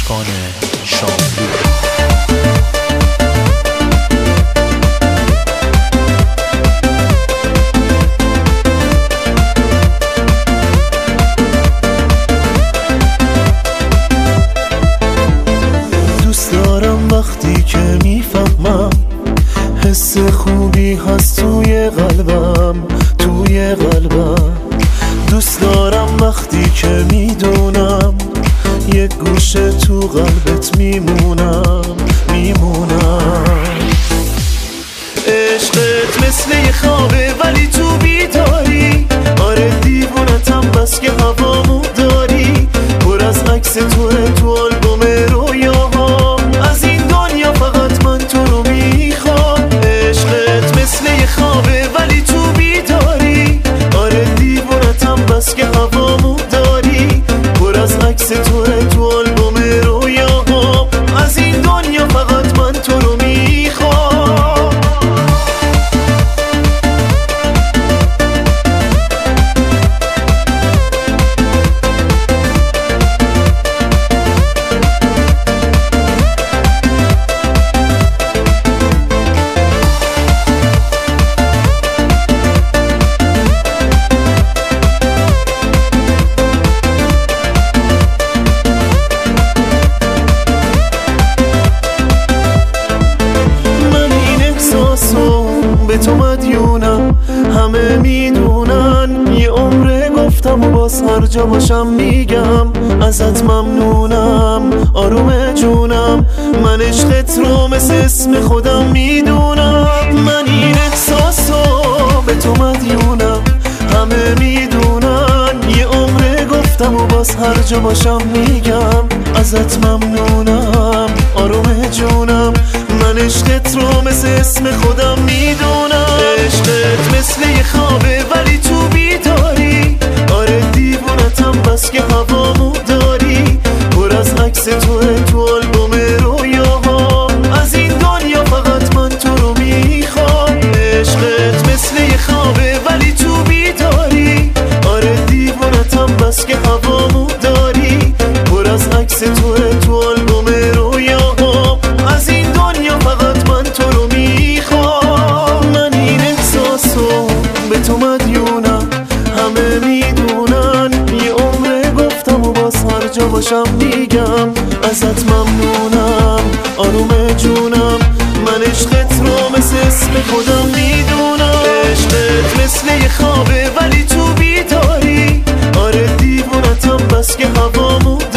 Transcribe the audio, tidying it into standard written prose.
اشکان شاملو. دوست دارم وقتی که میفهمم حس خوبی هست توی قلبم، توی قلبم. دوست دارم وقتی که میدونم یک گوشه تو قلبت میمونم، میمونم. عشقت مثل یه خوابه ولی تو بیداری، آره دیوونتم بس که هوامو داری. پر از عکس تو آلبوم رویاهام، از این دنیا فقط من تو رو میخوام. عشقت مثل یه خوابه ولی تو بیداری، آره دیوونتم بس که هوامو داری. پر از عکس تو آلبوم رویاهام، از این دنیا فقط من تو رو میخوام. به تو مدیونم، همه میدونن. یه عمره گفتم و باز هر جا باشم میگم ازت ممنونم. آروم جونم، من عشقت رو مثل اسم خودم میدونم. من این احساسو به تو مدیونم، همه میدونن. یه عمره گفتم و باز هر جا باشم میگم ازت ممنونم. آروم جونم، من عشقت رو مثل اسم خودم میدونم. عشقت مثل یه خوابه ولی تو بیداری، آره دیوونتم بس که هوامو داری. پر از عکس تو آلبوم رویاهام، از این دنیا فقط من تو رو میخوام. عشقت مثل یه خوابه ولی تو بیداری، آره دیوونتم بس که هوامو داری. پر از عکس تو آلبوم رویاهام، از این دنیا فقط من تو رو میخوام. من این احساسو به تو مدیونم، همه میدونن. یه عمره گفتم و باز هر جا باشم میگم ازت ممنونم. آروم جونم، من عشقت رو مثل اسم خودم میدونم. عشقت مثل یه خوابه ولی تو بیداری، آره دیوونتم بس که هوامو